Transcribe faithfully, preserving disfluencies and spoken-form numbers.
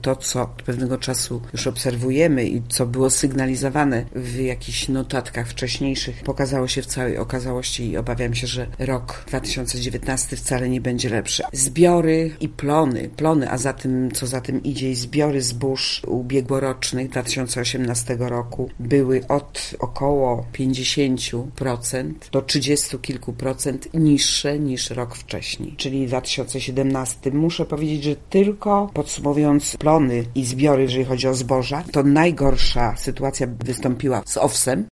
to, co od pewnego czasu już obserwujemy i co było sygnalizowane w jakichś notatkach wcześniejszych, pokazało się w całej okazałości i obawiam się, że rok dwa tysiące dziewiętnasty wcale nie będzie lepszy. Zbiory i plony, plony, a za tym, co za tym idzie, i zbiory zbóż ubiegłorocznych dwa tysiące osiemnastego roku były od około pięćdziesiąt procent do trzydziestu kilku procent niższe niż rok wcześniej, czyli dwa tysiące siedemnasty. Muszę powiedzieć, że tylko podsumowując plony i zbiory, jeżeli chodzi o zboża, to najgorsza sytuacja wystąpiła z owsem.